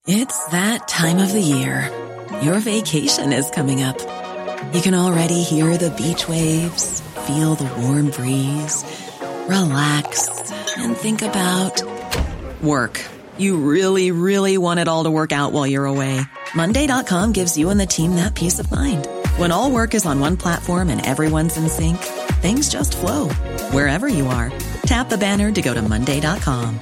It's that time of the year. Your vacation is coming up. You can already hear the beach waves, feel the warm breeze, relax, and think about work. You really, really want it all to work out while you're away. Monday.com gives you and the team that peace of mind. When all work is on one platform and everyone's in sync, things just flow. Wherever you are, tap the banner to go to Monday.com.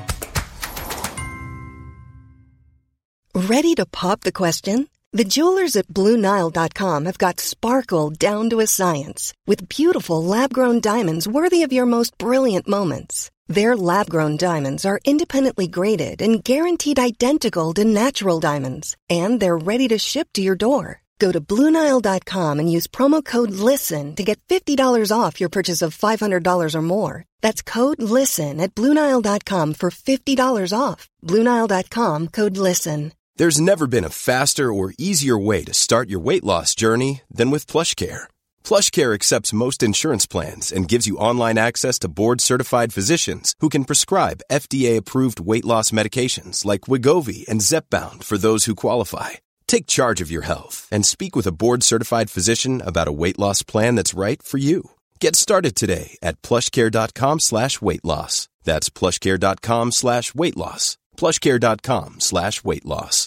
Ready to pop the question? The jewelers at BlueNile.com have got sparkle down to a science with beautiful lab-grown diamonds worthy of your most brilliant moments. Their lab-grown diamonds are independently graded and guaranteed identical to natural diamonds, and they're ready to ship to your door. Go to BlueNile.com and use promo code LISTEN to get $50 off your purchase of $500 or more. That's code LISTEN at BlueNile.com for $50 off. BlueNile.com, code LISTEN. There's never been a faster or easier way to start your weight loss journey than with PlushCare. PlushCare accepts most insurance plans and gives you online access to board-certified physicians who can prescribe FDA-approved weight loss medications like Wegovy and Zepbound for those who qualify. Take charge of your health and speak with a board-certified physician about a weight loss plan that's right for you. Get started today at plushcare.com/weight loss. That's plushcare.com/weight loss. plushcare.com/weight loss.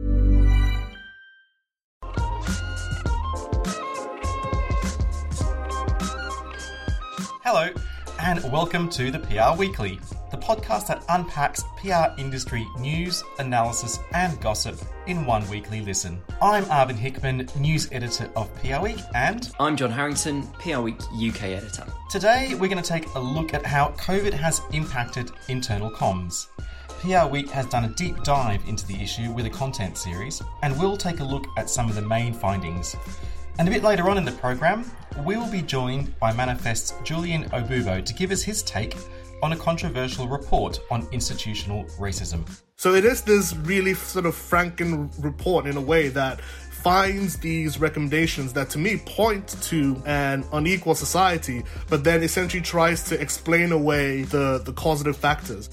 Hello, and welcome to the PR Weekly, the podcast that unpacks PR industry news, analysis, and gossip in one weekly listen. I'm Arvin Hickman, news editor of PR Week, and I'm John Harrington, PR Week UK editor. Today, we're going to take a look at how COVID has impacted internal comms. PR Week has done a deep dive into the issue with a content series, and we'll take a look at some of the main findings. And a bit later on in the programme, we will be joined by Manifest's Julian Obubo to give us his take on a controversial report on institutional racism. So it is this really sort of Franken report in a way that finds these recommendations that to me point to an unequal society, but then essentially tries to explain away the causative factors.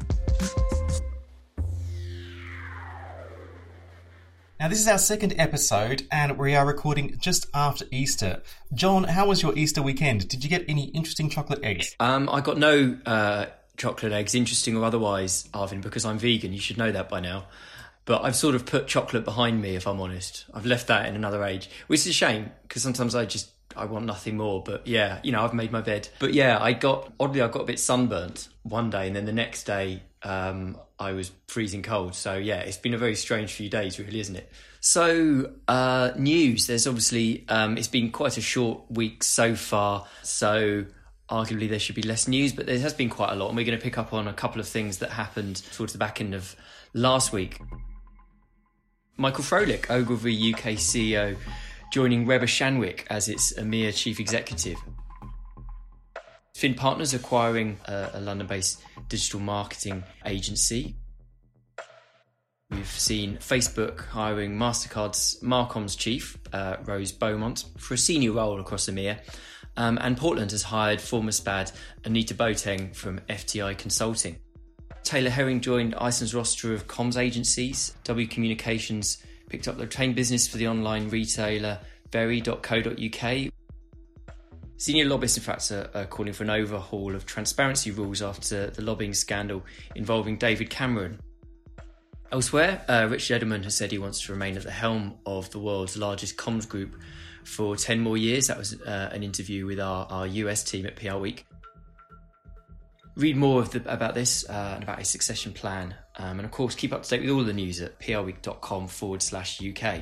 Now, this is our second episode, and we are recording just after Easter. John, how was your Easter weekend? Did you get any interesting chocolate eggs? I got no chocolate eggs, interesting or otherwise, Arvin, because I'm vegan. You should know that by now. But I've sort of put chocolate behind me, if I'm honest. I've left that in another age, which is a shame, because sometimes I want nothing more. But yeah, I've made my bed. But yeah, I got a bit sunburnt one day, and then the next day I was freezing cold. So yeah, it's been a very strange few days, really, isn't it? So news, there's obviously, it's been quite a short week so far. So arguably there should be less news, but there has been quite a lot. And we're going to pick up on a couple of things that happened towards the back end of last week. Michael Froelich, Ogilvy UK CEO, joining Weber Shandwick as its EMEA chief executive. Finn Partners acquiring a London-based digital marketing agency. We've seen Facebook hiring MasterCard's Marcom's chief, Rose Beaumont, for a senior role across EMEA. And Portland has hired former SPAD Anita Boateng from FTI Consulting. Taylor Herring joined Iceland's roster of comms agencies. W Communications picked up the retained business for the online retailer Very.co.uk. Senior lobbyists, in fact, are calling for an overhaul of transparency rules after the lobbying scandal involving David Cameron. Elsewhere, Richard Edelman has said he wants to remain at the helm of the world's largest comms group for 10 more years. That was an interview with our US team at PR Week. Read more about this and about his succession plan. And of course, keep up to date with all the news at prweek.com/UK.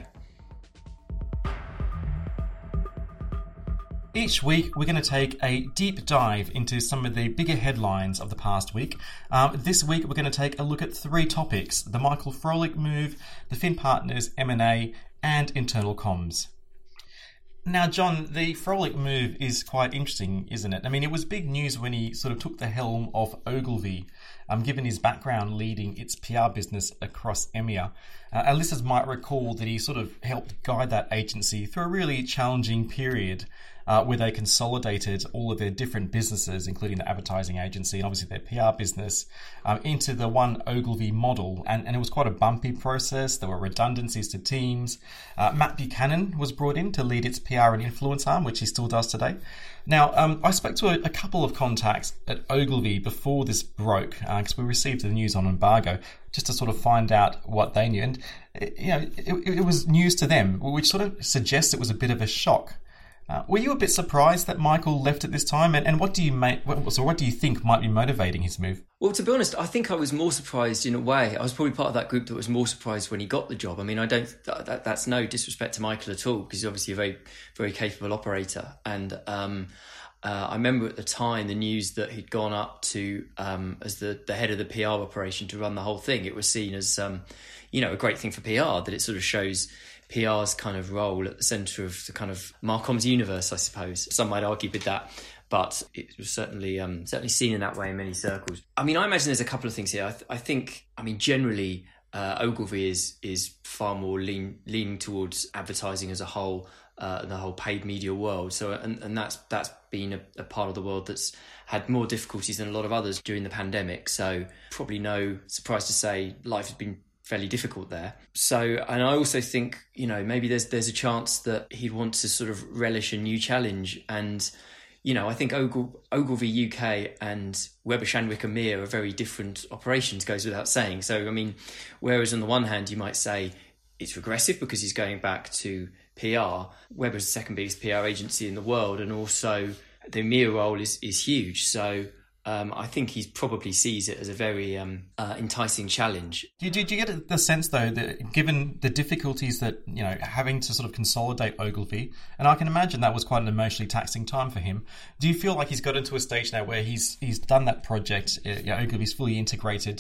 Each week, we're going to take a deep dive into some of the bigger headlines of the past week. This week, we're going to take a look at three topics: the Michael Froelich move, the Finn Partners M&A, and internal comms. Now, John, the Froelich move is quite interesting, isn't it? I mean, it was big news when he sort of took the helm of Ogilvy, given his background leading its PR business across EMEA. Our listeners might recall that he sort of helped guide that agency through a really challenging period. where they consolidated all of their different businesses, including the advertising agency and obviously their PR business, into the one Ogilvy model. And it was quite a bumpy process. There were redundancies to teams. Matt Buchanan was brought in to lead its PR and influence arm, which he still does today. Now, I spoke to a couple of contacts at Ogilvy before this broke, because we received the news on embargo, just to sort of find out what they knew. And, it was news to them, which sort of suggests it was a bit of a shock. Were you a bit surprised that Michael left at this time? And what do you think might be motivating his move? Well, to be honest, I think I was more surprised in a way. I was probably part of that group that was more surprised when he got the job. I mean, that's no disrespect to Michael at all, because he's obviously a very, very capable operator. And I remember at the time the news that he'd gone up to as the head of the PR operation to run the whole thing. It was seen as a great thing for PR, that it sort of shows PR's kind of role at the centre of the kind of Marcom's universe, I suppose. Some might argue with that, but it was certainly seen in that way in many circles. I mean, I imagine there's a couple of things here. I think, generally, Ogilvy is far more leaning towards advertising as a whole, and the whole paid media world. So, and that's been a part of the world that's had more difficulties than a lot of others during the pandemic. So, probably no surprise to say life has been fairly difficult there. So, and I also think, maybe there's a chance that he'd want to sort of relish a new challenge. And, I think Ogilvy UK and Weber Shandwick EMEA are very different operations, goes without saying. So, whereas on the one hand, you might say it's regressive because he's going back to PR, Weber's the second biggest PR agency in the world, and also the EMEA role is huge. So, I think he probably sees it as a very enticing challenge. Do you get the sense, though, that given the difficulties that, having to sort of consolidate Ogilvy, and I can imagine that was quite an emotionally taxing time for him, do you feel like he's got into a stage now where he's done that project, Ogilvy's fully integrated,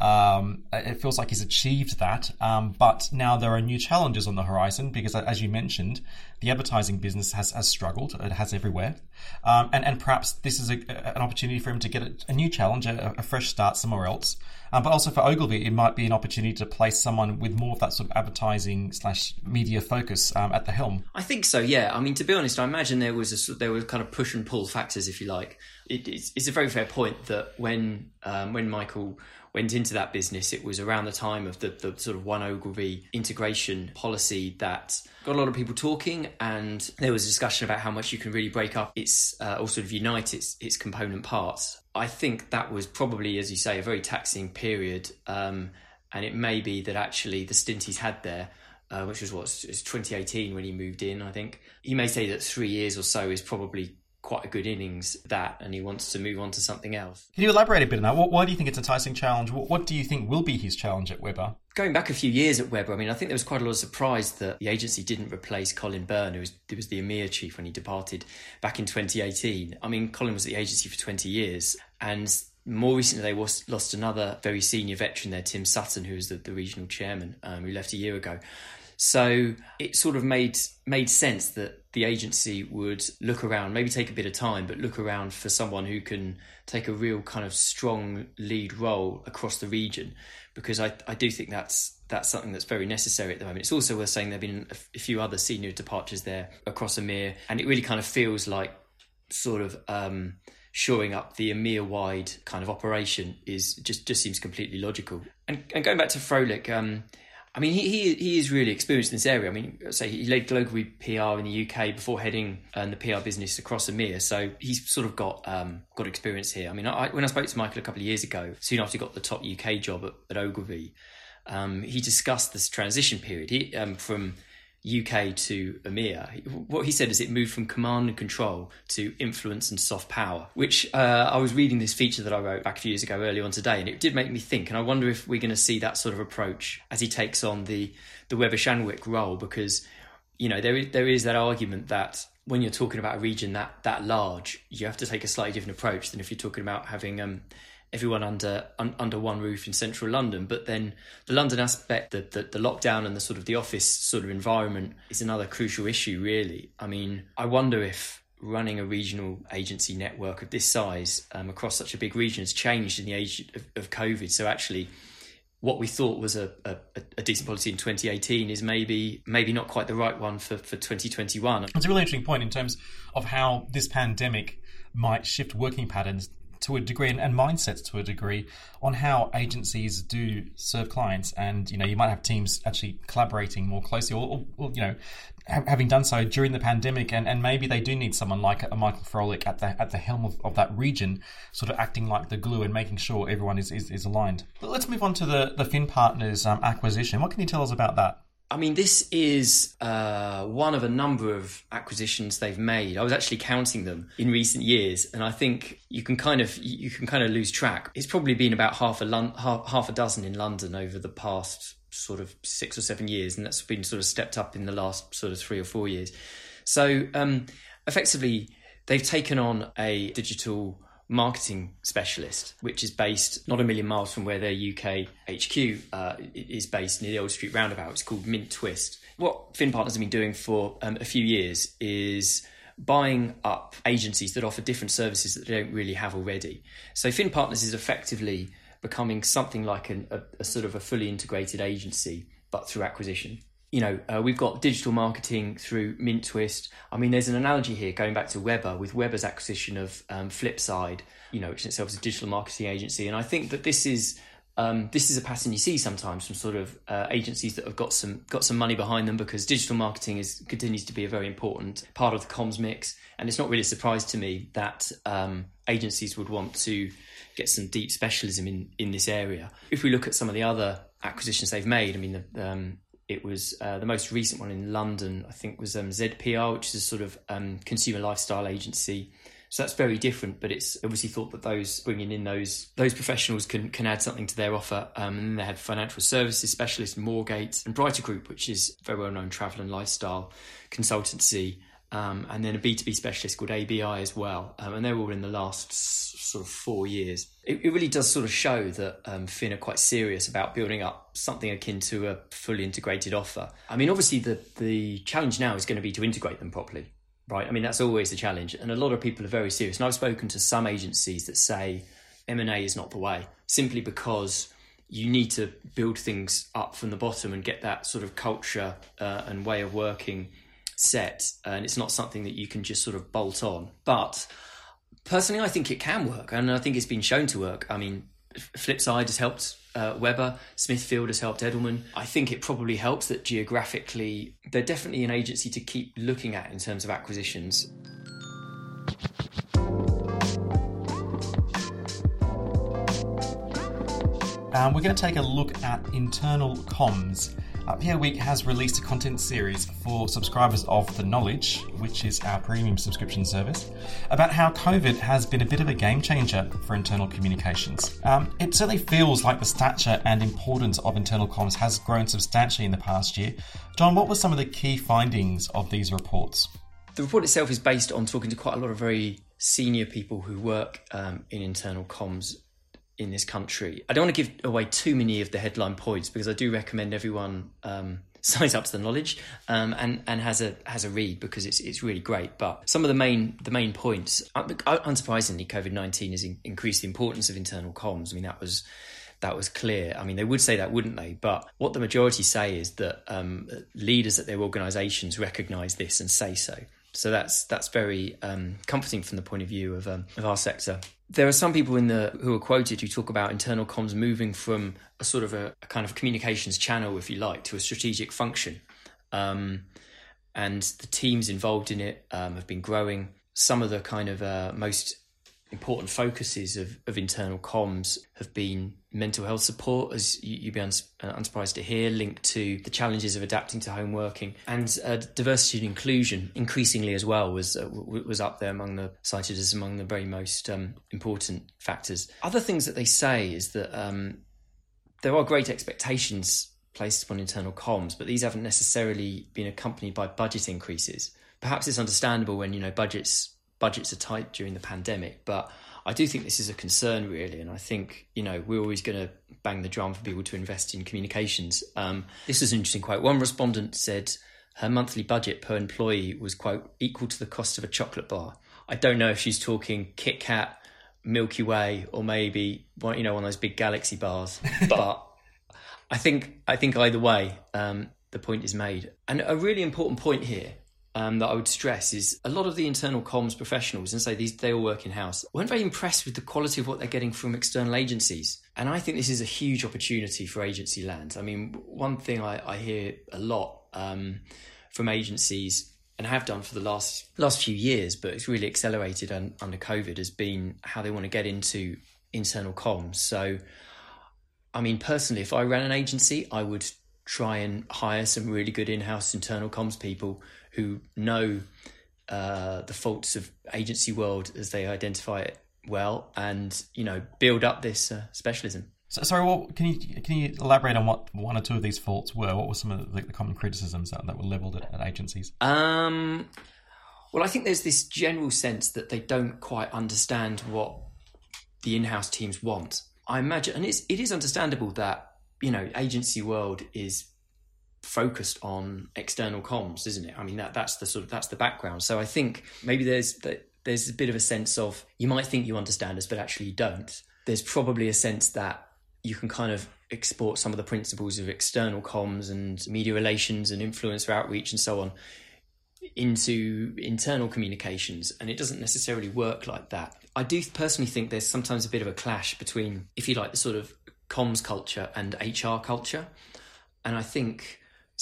it feels like he's achieved that, but now there are new challenges on the horizon because, as you mentioned, the advertising business has struggled. It has everywhere. And perhaps this is an opportunity for him to get a new challenge, a fresh start somewhere else. But also for Ogilvy, it might be an opportunity to place someone with more of that sort of advertising/media focus at the helm. I think so, yeah. To be honest, I imagine there were kind of push and pull factors, if you like. It's a very fair point that when Michael went into that business, it was around the time of the sort of one Ogilvy integration policy that got a lot of people talking, and there was a discussion about how much you can really break up or sort of unite its component parts. I think that was probably, as you say, a very taxing period, and it may be that actually the stint he's had there, which was 2018 when he moved in, I think, he may say that 3 years or so is probably quite a good innings, and he wants to move on to something else. Can you elaborate a bit on that? Why do you think it's an enticing challenge? What do you think will be his challenge at Weber? Going back a few years at Weber, I think there was quite a lot of surprise that the agency didn't replace Colin Byrne, who was the EMEA chief when he departed back in 2018. Colin was at the agency for 20 years, and more recently they lost another very senior veteran there, Tim Sutton, who was the regional chairman, who left a year ago. So it sort of made sense that the agency would look around, maybe take a bit of time, but look around for someone who can take a real kind of strong lead role across the region, because I do think that's something that's very necessary at the moment. It's also worth saying there have been a few other senior departures there across EMEA, and it really kind of feels like sort of shoring up the EMEA-wide kind of operation is just seems completely logical. And going back to Froelich, he is really experienced in this area. He led global PR in the UK before heading the PR business across EMEA. So he's sort of got experience here. When I spoke to Michael a couple of years ago, soon after he got the top UK job at Ogilvy, he discussed this transition period from UK to EMEA. What he said is it moved from command and control to influence and soft power, which I was reading this feature that I wrote back a few years ago early on today, and it did make me think, and I wonder if we're going to see that sort of approach as he takes on the Weber Shandwick role, because there is that argument that when you're talking about a region that large, you have to take a slightly different approach than if you're talking about having everyone under one roof in central London. But then the London aspect, the lockdown and the sort of the office sort of environment is another crucial issue, really. I wonder if running a regional agency network of this size across such a big region has changed in the age of COVID. So actually, what we thought was a decent policy in 2018 is maybe not quite the right one for 2021. It's a really interesting point in terms of how this pandemic might shift working patterns to a degree and mindsets to a degree on how agencies do serve clients. And, you might have teams actually collaborating more closely or having done so during the pandemic. And maybe they do need someone like a Michael Froelich at the helm of that region, sort of acting like the glue and making sure everyone is aligned. But let's move on to the Fin Partners acquisition. What can you tell us about that? I mean, this is one of a number of acquisitions they've made. I was actually counting them in recent years, and I think you can kind of lose track. It's probably been about half a dozen in London over the past sort of 6 or 7 years, and that's been sort of stepped up in the last sort of 3 or 4 years. So effectively, they've taken on a digital marketing specialist, which is based not a million miles from where their UK HQ is based, near the Old Street roundabout. It's called Mint Twist. What Fin Partners have been doing for a few years is buying up agencies that offer different services that they don't really have already. So Fin Partners is effectively becoming something like a sort of a fully integrated agency, but through acquisition. We've got digital marketing through Mint Twist. I mean, there's an analogy here going back to Weber, with Weber's acquisition of Flipside, which itself is a digital marketing agency. And I think that this is a pattern you see sometimes from sort of agencies that have got some money behind them, because digital marketing continues to be a very important part of the comms mix. And it's not really a surprise to me that agencies would want to get some deep specialism in this area. If we look at some of the other acquisitions they've made, I mean, it was the most recent one in London, I think, was ZPR, which is a sort of consumer lifestyle agency. So that's very different, but it's obviously thought that bringing in those professionals can add something to their offer. And then they had financial services specialist Moorgate, and Brighter Group, which is a very well-known travel and lifestyle consultancy. And then a B2B specialist called ABI as well. And they're all in the last sort of 4 years. It really does sort of show that Fin are quite serious about building up something akin to a fully integrated offer. I mean, obviously the challenge now is going to be to integrate them properly, right? I mean, that's always the challenge. And a lot of people are very serious. And I've spoken to some agencies that say M&A is not the way, simply because you need to build things up from the bottom and get that sort of culture and way of working set, and it's not something that you can just sort of bolt on. But personally, I think it can work, and I think it's been shown to work. I mean, Flipside has helped Weber, Smithfield has helped Edelman. I think it probably helps that geographically they're definitely an agency to keep looking at in terms of acquisitions. We're going to take a look at internal comms. PR Week has released a content series for subscribers of The Knowledge, which is our premium subscription service, about how COVID has been a bit of a game changer for internal communications. It certainly feels like the stature and importance of internal comms has grown substantially in the past year. John, what were some of the key findings of these reports? The report itself is based on talking to quite a lot of very senior people who work in internal comms in this country. I don't want to give away too many of the headline points, because I do recommend everyone signs up to The Knowledge and has a read, because it's really great. But some of the main points, unsurprisingly, COVID-19 has increased the importance of internal comms. I mean, that was clear. I mean, they would say that, wouldn't they? But what the majority say is that leaders at their organisations recognise this and say so. So that's very comforting from the point of view of our sector. There are some people who are quoted who talk about internal comms moving from a sort of a kind of communications channel, if you like, to a strategic function. And the teams involved in it have been growing. Some of the kind of most important focuses of internal comms have been mental health support, as you'd be unsurprised to hear, linked to the challenges of adapting to home working, and diversity and inclusion increasingly as well was up there cited as among the very most important factors. Other things that they say is that there are great expectations placed upon internal comms, but these haven't necessarily been accompanied by budget increases. Perhaps it's understandable when budgets are tight during the pandemic, but I do think this is a concern, really, and I think we're always going to bang the drum for people to invest in communications. This is an interesting quote. One respondent said her monthly budget per employee was, quote, equal to the cost of a chocolate bar. I don't know if she's talking Kit Kat, Milky Way, or maybe one of those big Galaxy bars, but I think either way, the point is made. And a really important point here that I would stress is a lot of the internal comms professionals, and say they all work in-house, weren't very impressed with the quality of what they're getting from external agencies. And I think this is a huge opportunity for agency land. I mean, one thing I hear a lot from agencies, and have done for the last few years, but it's really accelerated under COVID, has been how they want to get into internal comms. So, I mean, personally, if I ran an agency, I would try and hire some really good in-house internal comms people who know the faults of agency world as they identify it well, and, you know, build up this specialism. So, sorry, can you elaborate on what one or two of these faults were? What were some of the common criticisms that were levelled at agencies? Well, I think there's this general sense that they don't quite understand what the in-house teams want. I imagine, and it is understandable that, you know, agency world is focused on external comms, isn't it? I mean, that's the background. So I think maybe there's a bit of a sense of, you might think you understand us, but actually you don't. There's probably a sense that you can kind of export some of the principles of external comms and media relations and influencer outreach and so on into internal communications, and it doesn't necessarily work like that. I do personally think there's sometimes a bit of a clash between, if you like, the sort of comms culture and HR culture, and I think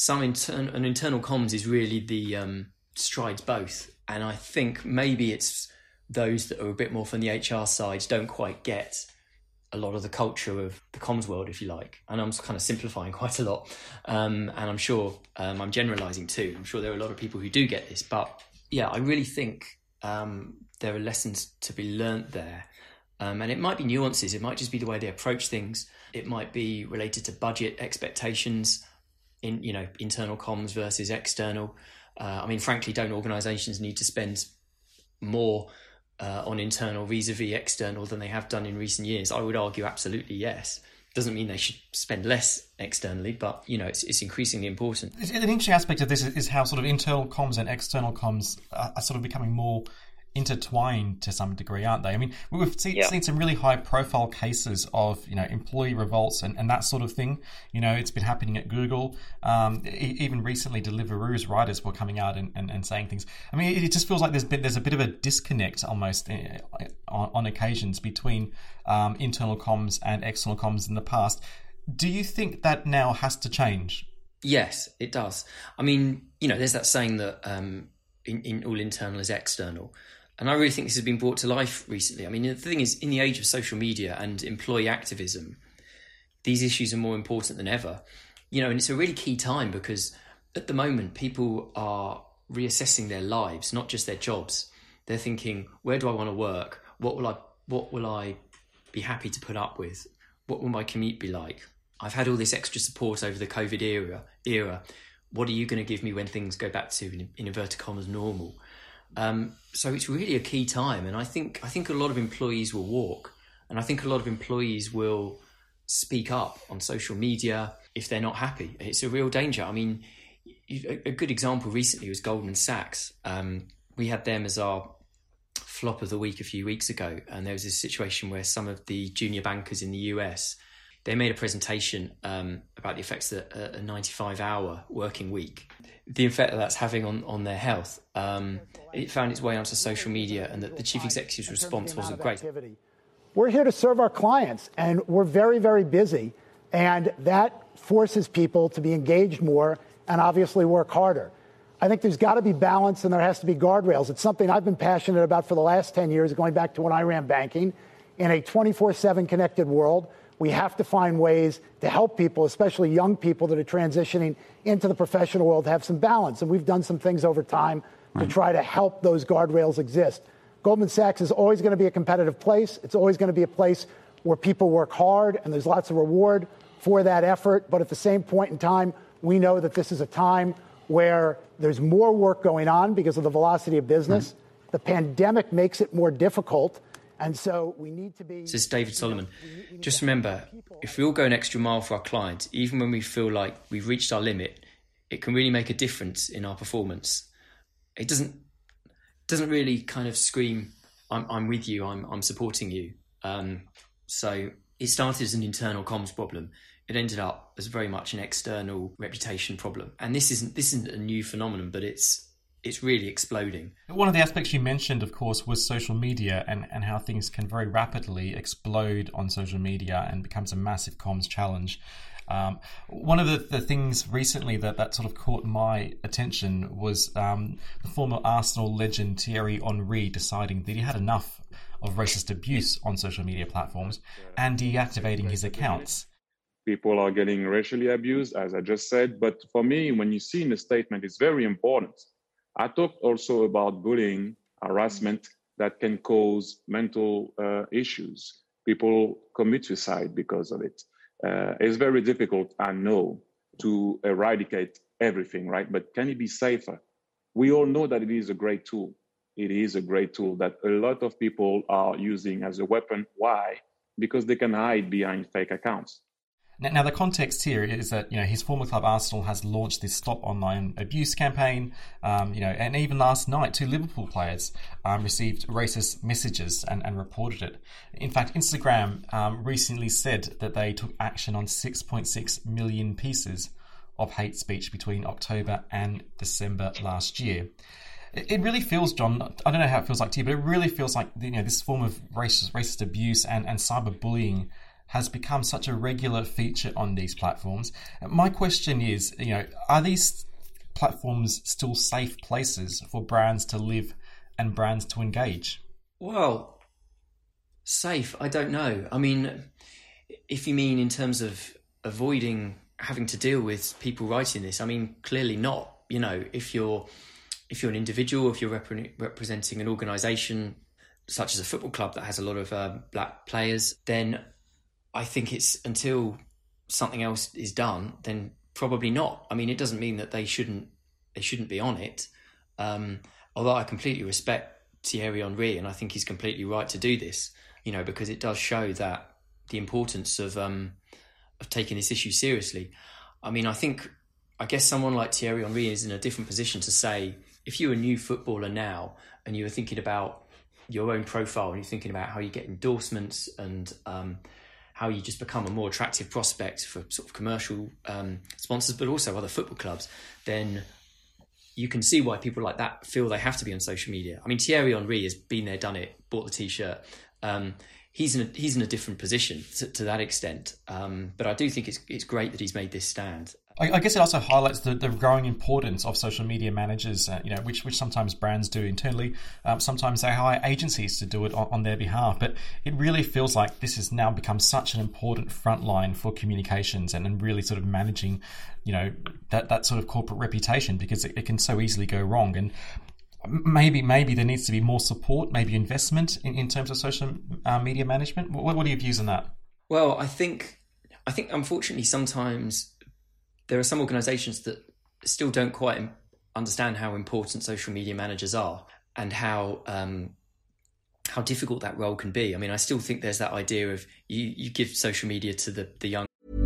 an internal comms is really the strides both, and I think maybe it's those that are a bit more from the HR side don't quite get a lot of the culture of the comms world, if you like. And I'm kind of simplifying quite a lot. And I'm sure I'm generalising too. I'm sure there are a lot of people who do get this. But yeah, I really think there are lessons to be learnt there. And it might be nuances. It might just be the way they approach things. It might be related to budget expectations in, you know, internal comms versus external. I mean, frankly, don't organisations need to spend more on internal vis-a-vis external than they have done in recent years? I would argue absolutely yes. Doesn't mean they should spend less externally, but, you know, it's increasingly important. An interesting aspect of this is how sort of internal comms and external comms are sort of becoming more intertwined to some degree, aren't they? I mean, we've seen some really high-profile cases of, you know, employee revolts and that sort of thing. You know, it's been happening at Google. Even recently, Deliveroo's writers were coming out and saying things. I mean, it just feels like there's a bit of a disconnect almost on occasions between internal comms and external comms in the past. Do you think that now has to change? Yes, it does. I mean, you know, there's that saying that in all internal is external. And I really think this has been brought to life recently. I mean, the thing is, in the age of social media and employee activism, these issues are more important than ever. You know, and it's a really key time because at the moment, people are reassessing their lives, not just their jobs. They're thinking, where do I want to work? What will I be happy to put up with? What will my commute be like? I've had all this extra support over the COVID era. What are you going to give me when things go back to, in inverted commas, normal? So it's really a key time, and I think a lot of employees will walk, and I think a lot of employees will speak up on social media if they're not happy. It's a real danger. I mean, a good example recently was Goldman Sachs. We had them as our flop of the week a few weeks ago, and there was this situation where some of the junior bankers in the US, they made a presentation about the effects of a 95-hour working week, the effect that that's having on their health. It found its way onto social media, and the chief executive's response wasn't great. We're here to serve our clients, and we're very, very busy, and that forces people to be engaged more and obviously work harder. I think there's got to be balance, and there has to be guardrails. It's something I've been passionate about for the last 10 years, going back to when I ran banking. In a 24/7 connected world, we have to find ways to help people, especially young people that are transitioning into the professional world, have some balance. And we've done some things over time to try to help those guardrails exist. Goldman Sachs is always going to be a competitive place. It's always going to be a place where people work hard and there's lots of reward for that effort. But at the same point in time, we know that this is a time where there's more work going on because of the velocity of business. The pandemic makes it more difficult. And so we need to be... This is David Solomon. Just remember, if we all go an extra mile for our clients, even when we feel like we've reached our limit, it can really make a difference in our performance. It doesn't really kind of scream, I'm with you, I'm supporting you. So it started as an internal comms problem. it ended up as very much an external reputation problem. And this isn't a new phenomenon, but it's really exploding. One of the aspects you mentioned, of course, was social media and how things can very rapidly explode on social media and becomes a massive comms challenge. One of the things recently that sort of caught my attention was the former Arsenal legend Thierry Henry deciding that he had enough of racist abuse on social media platforms and deactivating his accounts. People are getting racially abused, as I just said. But for me, when you see in the statement, it's very important. I talked also about bullying, harassment that can cause mental issues. People commit suicide because of it. It's very difficult, I know, to eradicate everything, right? But can it be safer? We all know that it is a great tool. It is a great tool that a lot of people are using as a weapon. Why? Because they can hide behind fake accounts. Now, the context here is that his former club Arsenal has launched this Stop Online Abuse campaign. And even last night, 2 Liverpool players received racist messages and reported it. In fact, Instagram recently said that they took action on 6.6 million pieces of hate speech between October and December last year. It really feels, John, I don't know how it feels like to you, but it really feels like this form of racist abuse and cyberbullying has become such a regular feature on these platforms. My question is, are these platforms still safe places for brands to live and brands to engage? Well, safe, I don't know. I mean, if you mean in terms of avoiding having to deal with people writing this, I mean, clearly not. If you're an individual, if you're representing an organisation such as a football club that has a lot of black players, then I think it's until something else is done, then probably not. I mean, it doesn't mean that they shouldn't be on it. Although I completely respect Thierry Henry, and I think he's completely right to do this, because it does show that the importance of taking this issue seriously. I mean, I guess someone like Thierry Henry is in a different position to say, if you're a new footballer now and you were thinking about your own profile and you're thinking about how you get endorsements and how you just become a more attractive prospect for sort of commercial sponsors, but also other football clubs, then you can see why people like that feel they have to be on social media. I mean, Thierry Henry has been there, done it, bought the T-shirt. He's in a different position to that extent. But I do think it's great that he's made this stand. I guess it also highlights the growing importance of social media managers, which sometimes brands do internally. Sometimes they hire agencies to do it on their behalf. But it really feels like this has now become such an important front line for communications and really sort of managing, that sort of corporate reputation, because it can so easily go wrong. And maybe there needs to be more support, maybe investment in terms of social media management. What are your views on that? Well, I think unfortunately sometimes there are some organisations that still don't quite understand how important social media managers are and how difficult that role can be. I mean, I still think there's that idea of you give social media to the young.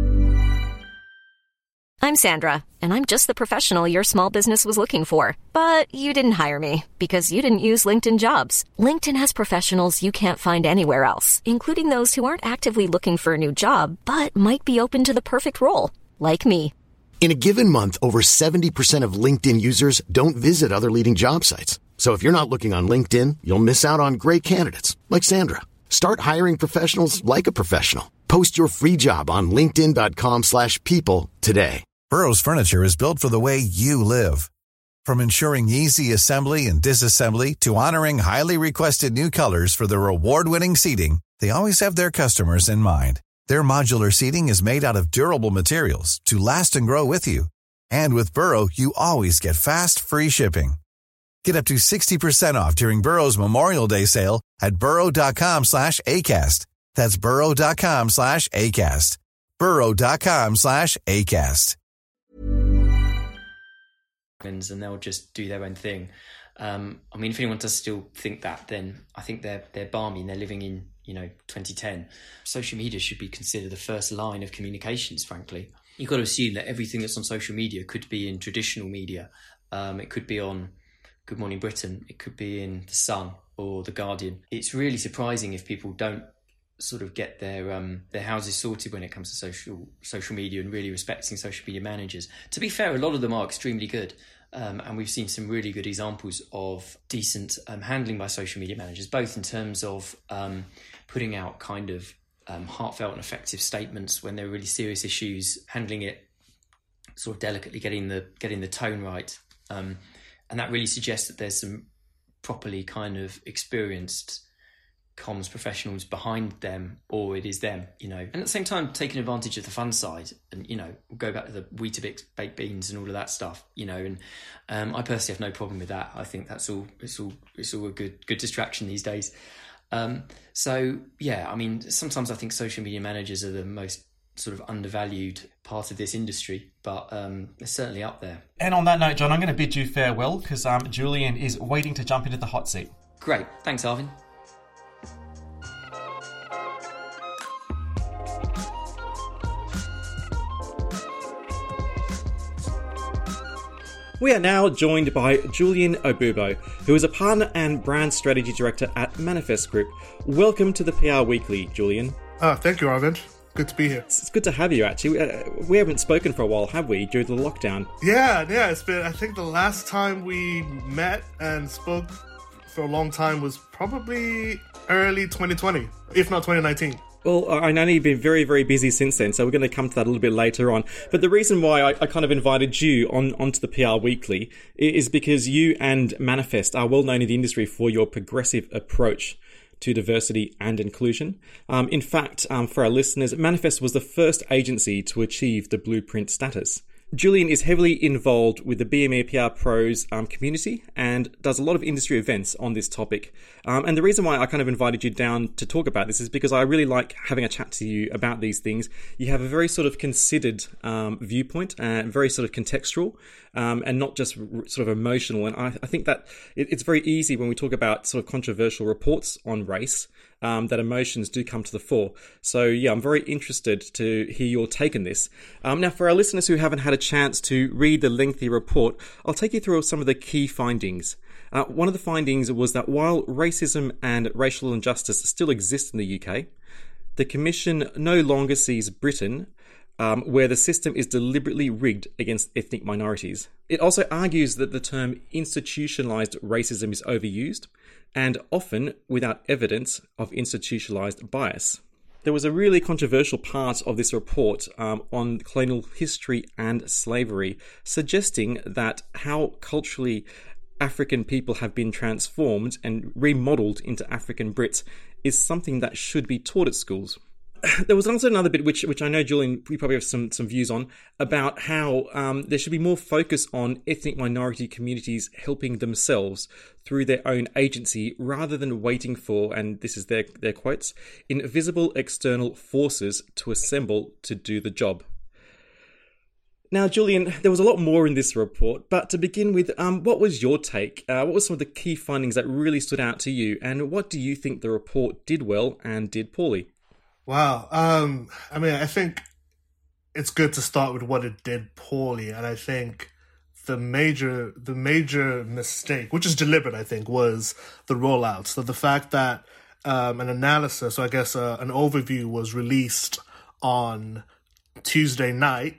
I'm Sandra, and I'm just the professional your small business was looking for. But you didn't hire me because you didn't use LinkedIn Jobs. LinkedIn has professionals you can't find anywhere else, including those who aren't actively looking for a new job, but might be open to the perfect role, like me. In a given month, over 70% of LinkedIn users don't visit other leading job sites. So if you're not looking on LinkedIn, you'll miss out on great candidates like Sandra. Start hiring professionals like a professional. Post your free job on linkedin.com/people today. Burrow's furniture is built for the way you live. From ensuring easy assembly and disassembly to honoring highly requested new colors for their award-winning seating, they always have their customers in mind. Their modular seating is made out of durable materials to last and grow with you. And with Burrow, you always get fast, free shipping. Get up to 60% off during Burrow's Memorial Day sale at burrow.com/ACAST. That's burrow.com/ACAST. burrow.com/ACAST. And they'll just do their own thing. I mean, if anyone does still think that, then I think they're balmy and they're living in 2010. Social media should be considered the first line of communications, frankly. You've got to assume that everything that's on social media could be in traditional media. It could be on Good Morning Britain. It could be in The Sun or The Guardian. It's really surprising if people don't sort of get their houses sorted when it comes to social media and really respecting social media managers. To be fair, a lot of them are extremely good. And we've seen some really good examples of decent handling by social media managers, both in terms of putting out kind of heartfelt and effective statements when there are really serious issues, handling it sort of delicately, getting the tone right. And that really suggests that there's some properly kind of experienced comms professionals behind them, or it is them, and at the same time taking advantage of the fun side, and we'll go back to the Weetabix baked beans and all of that stuff, and I personally have no problem with that. I think that's all it's all a good distraction these days. So yeah, I mean, sometimes I think social media managers are the most sort of undervalued part of this industry, but they're certainly up there. And on that note, John, I'm going to bid you farewell because Julian is waiting to jump into the hot seat. Great, thanks, Arvin. We are now joined by Julian Obubo, who is a partner and brand strategy director at Manifest Group. Welcome to the PR Weekly, Julian. Thank you, Arvind. Good to be here. It's good to have you, actually. We haven't spoken for a while, have we, during the lockdown? Yeah, it's been, I think the last time we met and spoke for a long time was probably early 2020, if not 2019. Well, I know you've been very, very busy since then, so we're going to come to that a little bit later on. But the reason why I kind of invited you onto the PR Weekly is because you and Manifest are well known in the industry for your progressive approach to diversity and inclusion. In fact, for our listeners, Manifest was the first agency to achieve the Blueprint status. Julian is heavily involved with the BME PR Pros community and does a lot of industry events on this topic. And the reason why I kind of invited you down to talk about this is because I really like having a chat to you about these things. You have a very sort of considered viewpoint, very sort of contextual, and not just sort of emotional. And I think that it's very easy when we talk about sort of controversial reports on race, that emotions do come to the fore. So yeah, I'm very interested to hear your take on this. Now, for our listeners who haven't had a chance to read the lengthy report, I'll take you through some of the key findings. One of the findings was that while racism and racial injustice still exist in the UK, the Commission no longer sees Britain where the system is deliberately rigged against ethnic minorities. It also argues that the term institutionalised racism is overused, and often without evidence of institutionalised bias. There was a really controversial part of this report on colonial history and slavery, suggesting that how culturally African people have been transformed and remodelled into African Brits is something that should be taught at schools. There was also another bit which I know, Julian, we probably have some views on, about how there should be more focus on ethnic minority communities helping themselves through their own agency rather than waiting for, and this is their quotes, invisible external forces to assemble to do the job. Now, Julian, there was a lot more in this report, but to begin with, what was your take? What were some of the key findings that really stood out to you, and what do you think the report did well and did poorly? Wow. I mean, I think it's good to start with what it did poorly. And I think the major mistake, which is deliberate, I think, was the rollout. So the fact that an analysis, so I guess an overview was released on Tuesday night,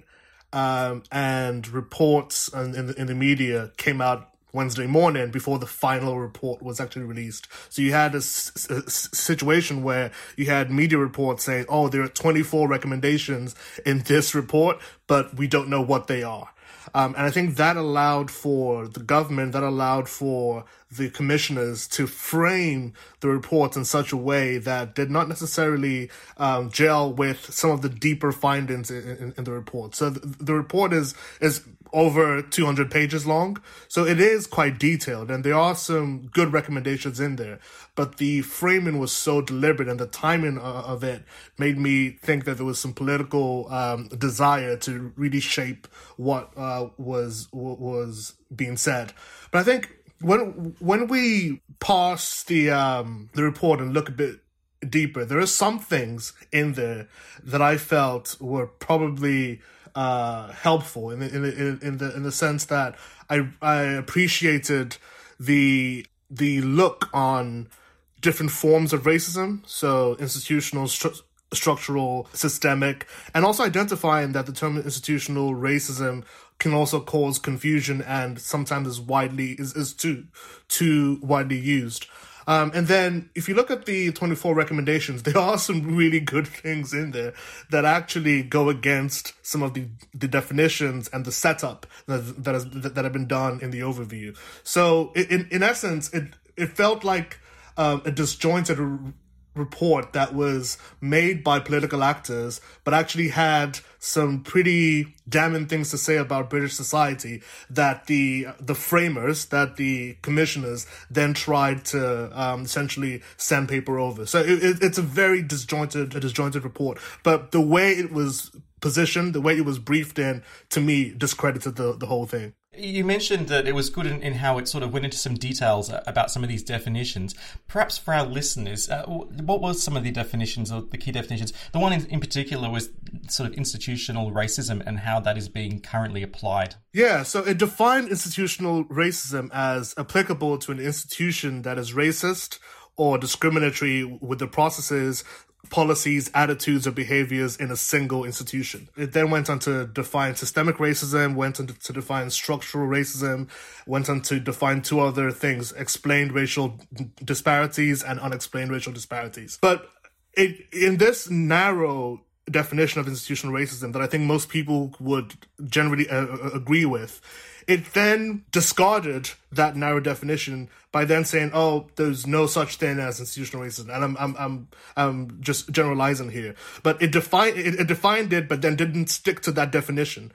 and reports in the media came out Wednesday morning before the final report was actually released. So you had a situation where you had media reports saying, oh, there are 24 recommendations in this report, but we don't know what they are. And I think that allowed for the government, that allowed for the commissioners to frame the reports in such a way that did not necessarily gel with some of the deeper findings in the report. So the report is over 200 pages long. So it is quite detailed, and there are some good recommendations in there. But the framing was so deliberate, and the timing of it made me think that there was some political desire to really shape what was being said. But I think when we parse the report and look a bit deeper, there are some things in there that I felt were probably helpful in the sense that I appreciated the look on different forms of racism. So institutional, structural, systemic, and also identifying that the term institutional racism can also cause confusion and sometimes is too widely used. And then if you look at the 24 recommendations, there are some really good things in there that actually go against some of the definitions and the setup that have been done in the overview. So in essence, it felt like a disjointed report that was made by political actors, but actually had some pretty damning things to say about British society that the framers, that the commissioners then tried to essentially sandpaper over. So it's a very disjointed report. But the way it was positioned, the way it was briefed in, to me, discredited the whole thing. You mentioned that it was good in how it sort of went into some details about some of these definitions. Perhaps for our listeners, what were some of the definitions, or the key definitions? The one in particular was sort of institutional racism and how that is being currently applied. Yeah, so it defined institutional racism as applicable to an institution that is racist or discriminatory with the processes, policies, attitudes, or behaviors in a single institution. It then went on to define systemic racism, went on to define structural racism, went on to define two other things: explained racial disparities and unexplained racial disparities. But in this narrow definition of institutional racism that I think most people would generally agree with, it then discarded that narrow definition by then saying, "Oh, there's no such thing as institutional racism," and I'm just generalizing here. But it defined it, but then didn't stick to that definition.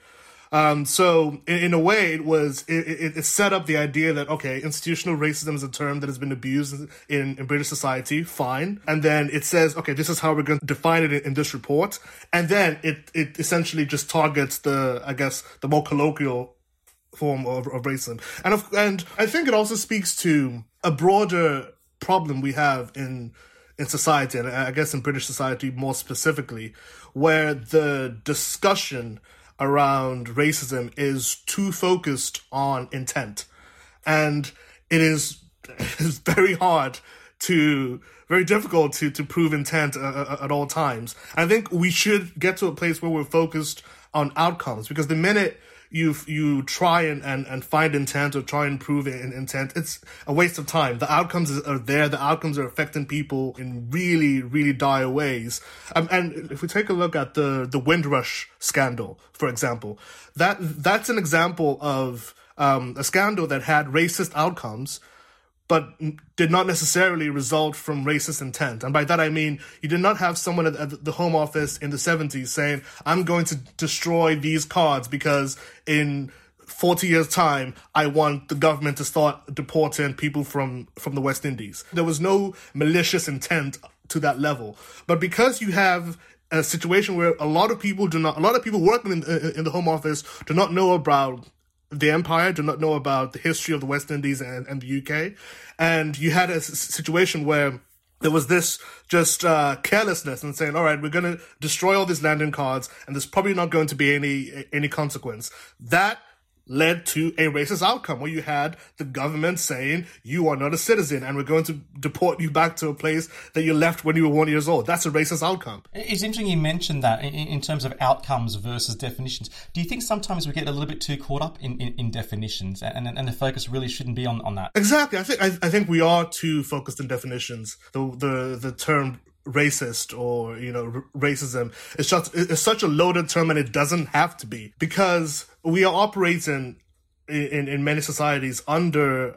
So in a way, it set up the idea that, okay, institutional racism is a term that has been abused in British society, fine. And then it says, okay, this is how we're going to define it in this report. And then it essentially just targets the more colloquial form of racism. And I think it also speaks to a broader problem we have in society, and I guess in British society more specifically, where the discussion around racism is too focused on intent. And it is very difficult to prove intent at all times. I think we should get to a place where we're focused on outcomes, because the minute you try and find intent or try and prove intent, it's a waste of time. The outcomes are there. The outcomes are affecting people in really, really dire ways. And if we take a look at the Windrush scandal, for example, that's an example of a scandal that had racist outcomes, but did not necessarily result from racist intent. And by that I mean, you did not have someone at the Home Office in the 70s saying, "I'm going to destroy these cards because in 40 years' time, I want the government to start deporting people from the West Indies." There was no malicious intent to that level. But because you have a situation where a lot of people working in the Home Office do not know about the empire, do not know about the history of the West Indies and the UK. And you had a situation where there was this just carelessness and saying, all right, we're going to destroy all these landing cards and there's probably not going to be any consequence. That led to a racist outcome where you had the government saying, "You are not a citizen and we're going to deport you back to a place that you left when you were 1 year old." That's a racist outcome. It's interesting you mentioned that in terms of outcomes versus definitions. Do you think sometimes we get a little bit too caught up in definitions and the focus really shouldn't be on that? Exactly. I think we are too focused on definitions. The term racist or racism it's such a loaded term, and it doesn't have to be, because we are operating in many societies under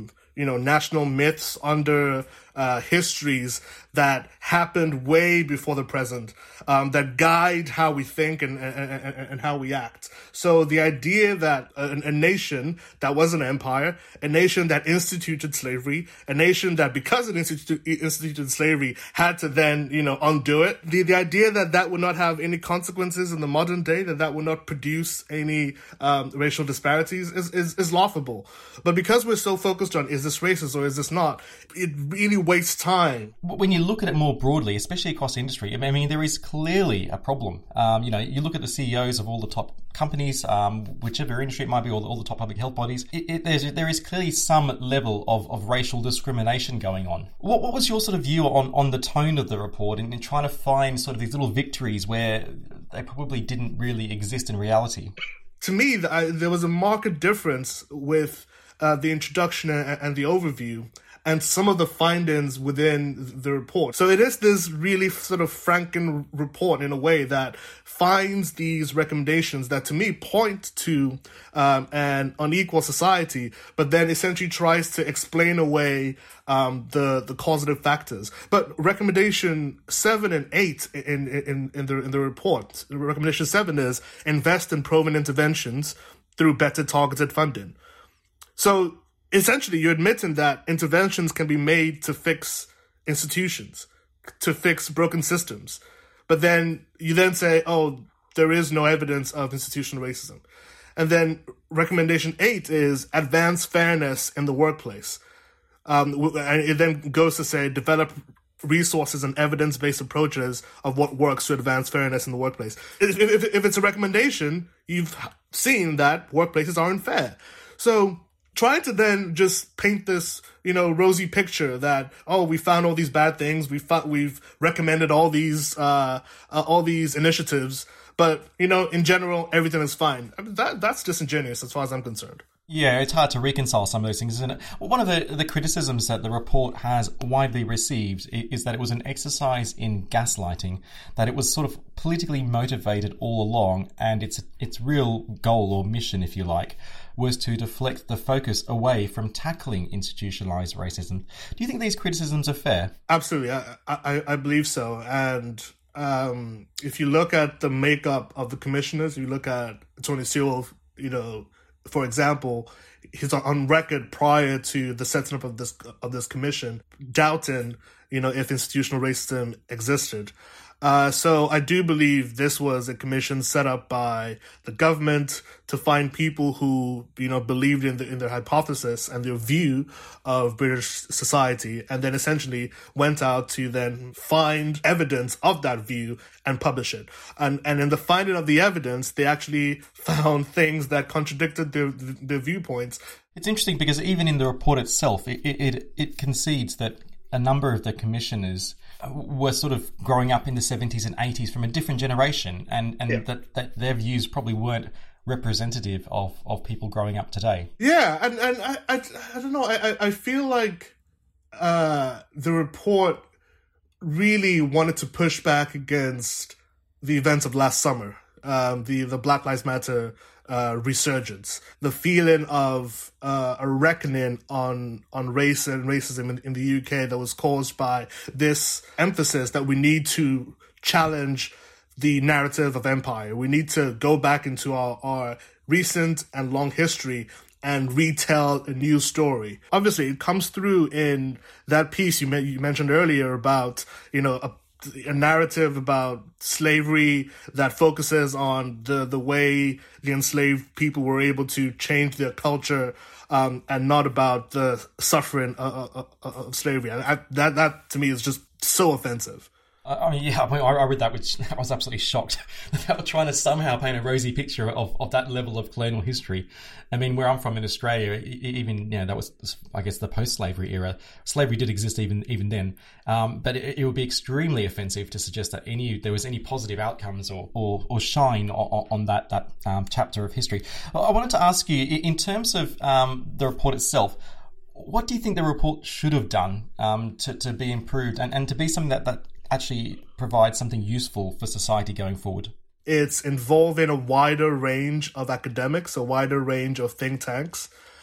national myths, under histories that happened way before the present, that guide how we think and how we act. So the idea that a nation that was an empire, a nation that instituted slavery, a nation that because it instituted slavery had to then, undo it, the idea that would not have any consequences in the modern day, that would not produce any racial disparities is laughable. But because we're so focused on, is this racist or is this not, it really waste time. When you look at it more broadly, especially across industry, I mean, there is clearly a problem. You look at the CEOs of all the top companies, whichever industry it might be, or all the top public health bodies, there is clearly some level of racial discrimination going on. What was your sort of view on the tone of the report and in trying to find sort of these little victories where they probably didn't really exist in reality? To me, there was a marked difference with the introduction and the overview and some of the findings within the report. So it is this really sort of Franken report in a way that finds these recommendations that to me point to an unequal society, but then essentially tries to explain away the causative factors. But recommendation 7 and 8 in the report, recommendation 7 is invest in proven interventions through better targeted funding. So essentially, you're admitting that interventions can be made to fix institutions, to fix broken systems. But then you then say, oh, there is no evidence of institutional racism. And then recommendation 8 is advance fairness in the workplace. And it then goes to say, develop resources and evidence-based approaches of what works to advance fairness in the workplace. If it's a recommendation, you've seen that workplaces aren't fair. So trying to then just paint this, rosy picture that, oh, we found all these bad things, we've recommended all these initiatives, but in general everything is fine. I mean, that's disingenuous as far as I'm concerned. Yeah, it's hard to reconcile some of those things, isn't it? Well, one of the criticisms that the report has widely received is that it was an exercise in gaslighting, that it was sort of politically motivated all along, and its real goal or mission, if you like, was to deflect the focus away from tackling institutionalized racism. Do you think these criticisms are fair? Absolutely, I believe so. And if you look at the makeup of the commissioners, you look at Tony Sewell, for example, he's on record prior to the setting up of this commission, doubting, if institutional racism existed. So I do believe this was a commission set up by the government to find people who, believed in their hypothesis and their view of British society, and then essentially went out to then find evidence of that view and publish it. And in the finding of the evidence, they actually found things that contradicted their viewpoints. It's interesting because even in the report itself, it concedes that a number of the commissioners were sort of growing up in the 70s and 80s from a different generation, and that their views probably weren't representative of people growing up today. Yeah, and I don't know, I feel like the report really wanted to push back against the events of last summer, the Black Lives Matter resurgence, the feeling of a reckoning on race and racism in the UK that was caused by this emphasis that we need to challenge the narrative of empire. We need to go back into our recent and long history and retell a new story. Obviously, it comes through in that piece you mentioned earlier about, a narrative about slavery that focuses on the way the enslaved people were able to change their culture, and not about the suffering of slavery. And that to me is just so offensive. I read that, which I was absolutely shocked. They were trying to somehow paint a rosy picture of that level of colonial history. I mean, where I'm from in Australia, even that was, I guess, the post-slavery era. Slavery did exist even then, but it would be extremely offensive to suggest that there was any positive outcomes or shine on that chapter of history. I wanted to ask you, in terms of the report itself, what do you think the report should have done to be improved and to be something that actually provide something useful for society going forward? It's involving a wider range of academics, a wider range of think tanks.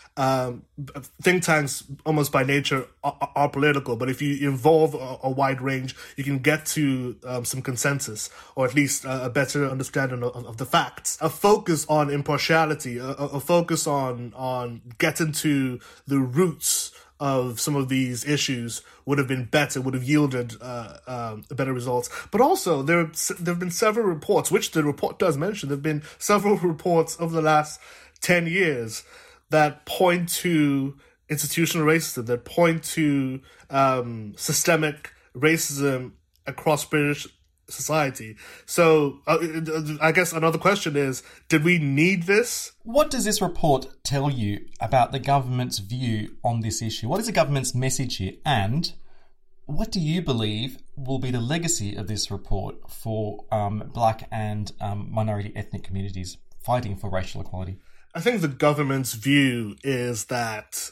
Think tanks, almost by nature, are political, but if you involve a wide range, you can get to some consensus, or at least a better understanding of the facts. A focus on impartiality, a focus on getting to the roots of some of these issues would have been better, would have yielded better results. But also, there have been several reports, which the report does mention, there have been several reports over the last 10 years that point to institutional racism, that point to systemic racism across British society. So I guess another question is, did we need this? What does this report tell you about the government's view on this issue? What is the government's message here? And what do you believe will be the legacy of this report for black and minority ethnic communities fighting for racial equality? I think the government's view is that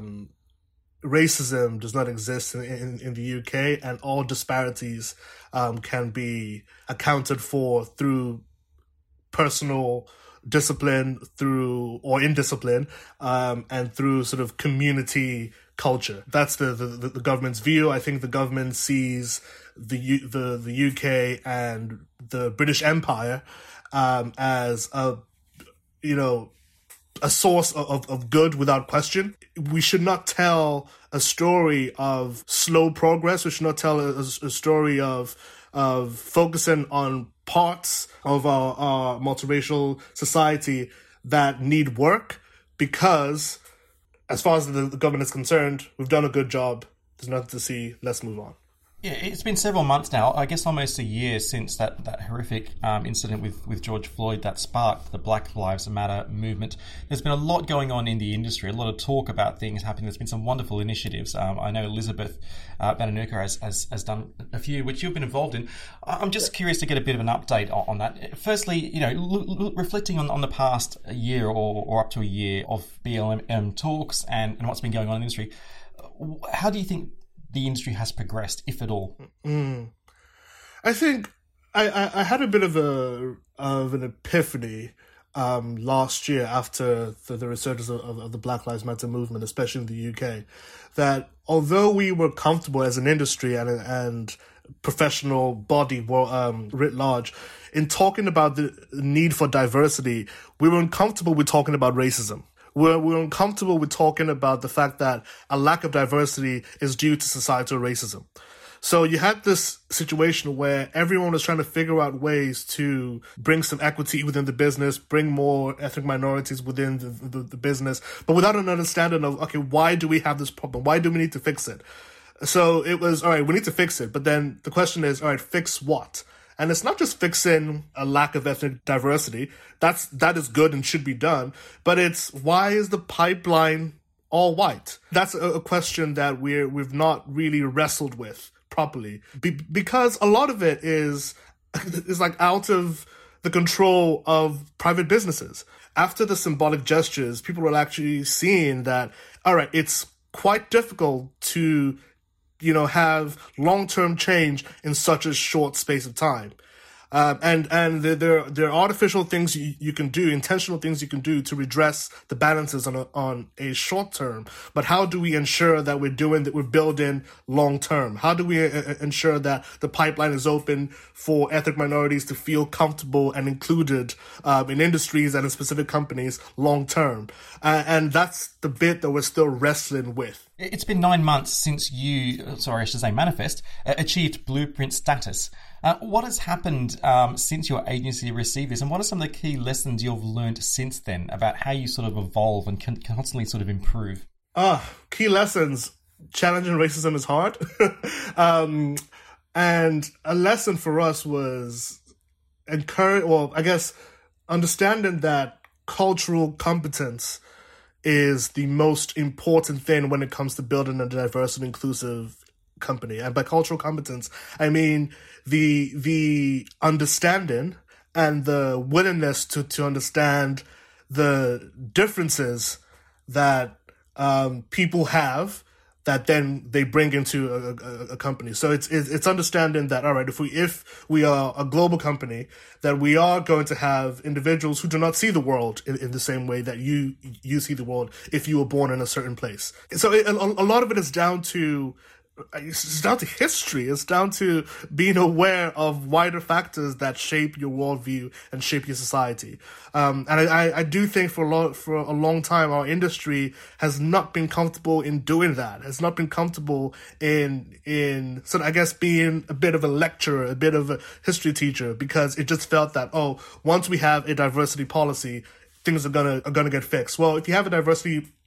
racism does not exist in the UK, and all disparities can be accounted for through personal discipline, through or indiscipline, and through sort of community culture. That's the government's view. I think the government sees the UK and the British Empire as a source of good without question. We should not tell a story of slow progress. We should not tell a story of focusing on parts of our multiracial society that need work, because as far as the government is concerned, we've done a good job. There's nothing to see. Let's move on. Yeah, it's been several months now, I guess almost a year since that horrific incident with George Floyd that sparked the Black Lives Matter movement. There's been a lot going on in the industry, a lot of talk about things happening. There's been some wonderful initiatives. I know Elizabeth Bananuka has done a few, which you've been involved in. I'm just curious to get a bit of an update on that. Firstly, reflecting on the past year or up to a year of BLM talks and what's been going on in the industry, how do you think the industry has progressed, if at all? I think I had a bit of an epiphany last year after the resurgence of the Black Lives Matter movement, especially in the UK, that although we were comfortable as an industry and professional body writ large in talking about the need for diversity, we were uncomfortable with talking about racism. We're uncomfortable with talking about the fact that a lack of diversity is due to societal racism. So you had this situation where everyone was trying to figure out ways to bring some equity within the business, bring more ethnic minorities within the business, but without an understanding of, okay, why do we have this problem? Why do we need to fix it? So it was, all right, we need to fix it. But then the question is, all right, fix what? And it's not just fixing a lack of ethnic diversity. That is good and should be done. But it's, why is the pipeline all white? That's a question that we've not really wrestled with properly, because a lot of it is like out of the control of private businesses. After the symbolic gestures, people were actually seeing that, all right, it's quite difficult to have long-term change in such a short space of time. And there are artificial things you can do, intentional things you can do to redress the balances on a short term. But how do we ensure that we're building long term? How do we ensure that the pipeline is open for ethnic minorities to feel comfortable and included in industries and in specific companies long term? And that's the bit that we're still wrestling with. It's been 9 months since Manifest achieved blueprint status. What has happened since your agency received this, and what are some of the key lessons you've learned since then about how you sort of evolve and can constantly sort of improve? Key lessons. Challenging racism is hard. And a lesson for us was understanding that cultural competence is the most important thing when it comes to building a diverse and inclusive company. And by cultural competence, I mean the understanding and the willingness to understand the differences that people have that then they bring into a company. So it's understanding that, all right, if we are a global company, that we are going to have individuals who do not see the world in the same way that you see the world if you were born in a certain place. So a lot of it is down to history. It's down to being aware of wider factors that shape your worldview and shape your society. And I do think for a long time, our industry has not been comfortable in doing that. Has not been comfortable in sort of, I guess, being a bit of a lecturer, a bit of a history teacher, because it just felt that, once we have a diversity policy, things are gonna get fixed. Well, if you have a diversity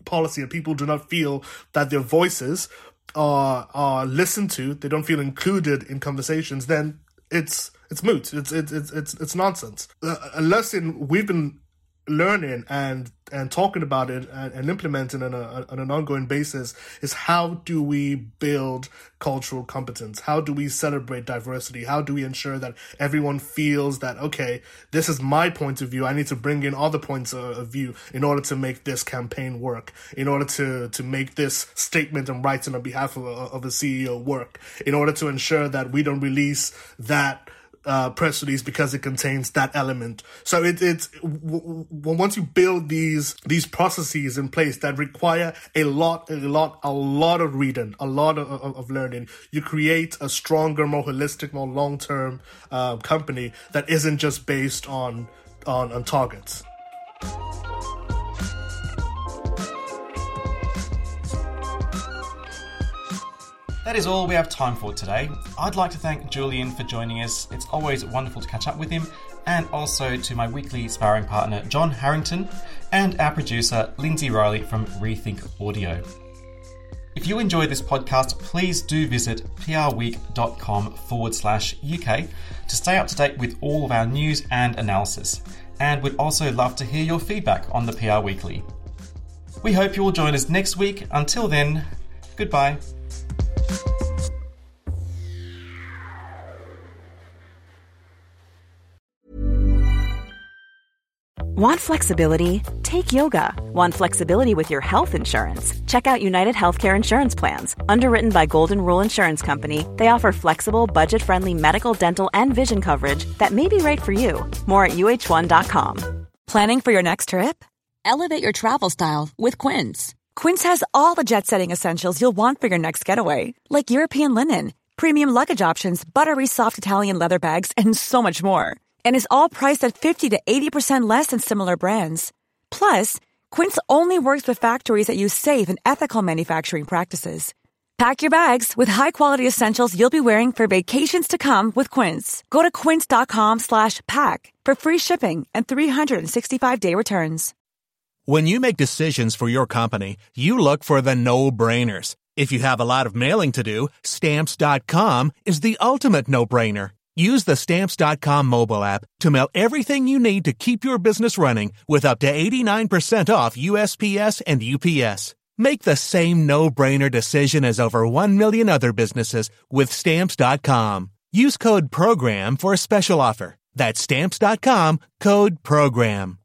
policy and people do not feel that their voices are listened to, they don't feel included in conversations, then it's moot. It's nonsense. A lesson we've been learning and talking about it and implementing on an ongoing basis is how do we build cultural competence? How do we celebrate diversity? How do we ensure that everyone feels that, okay, this is my point of view, I need to bring in other points of view in order to make this campaign work, in order to make this statement and writing on behalf of a CEO work, in order to ensure that we don't release that press release because it contains that element. So it's once you build these processes in place that require a lot of reading, a lot of learning, you create a stronger, more holistic, more long-term company that isn't just based on targets. That is all we have time for today. I'd like to thank Julian for joining us. It's always wonderful to catch up with him, and also to my weekly sparring partner, John Harrington, and our producer, Lindsay Riley from Rethink Audio. If you enjoy this podcast, please do visit prweek.com/UK to stay up to date with all of our news and analysis. And we'd also love to hear your feedback on the PR Weekly. We hope you will join us next week. Until then, goodbye. Want flexibility? Take yoga. Want flexibility with your health insurance? Check out United Healthcare Insurance Plans. Underwritten by Golden Rule Insurance Company, they offer flexible, budget-friendly medical, dental, and vision coverage that may be right for you. More at uh1.com. Planning for your next trip? Elevate your travel style with Quince. Quince has all the jet-setting essentials you'll want for your next getaway, like European linen, premium luggage options, buttery soft Italian leather bags, and so much more. And is all priced at 50 to 80% less than similar brands. Plus, Quince only works with factories that use safe and ethical manufacturing practices. Pack your bags with high-quality essentials you'll be wearing for vacations to come with Quince. Go to quince.com/pack for free shipping and 365-day returns. When you make decisions for your company, you look for the no-brainers. If you have a lot of mailing to do, Stamps.com is the ultimate no-brainer. Use the Stamps.com mobile app to mail everything you need to keep your business running with up to 89% off USPS and UPS. Make the same no-brainer decision as over 1 million other businesses with Stamps.com. Use code PROGRAM for a special offer. That's Stamps.com, code PROGRAM.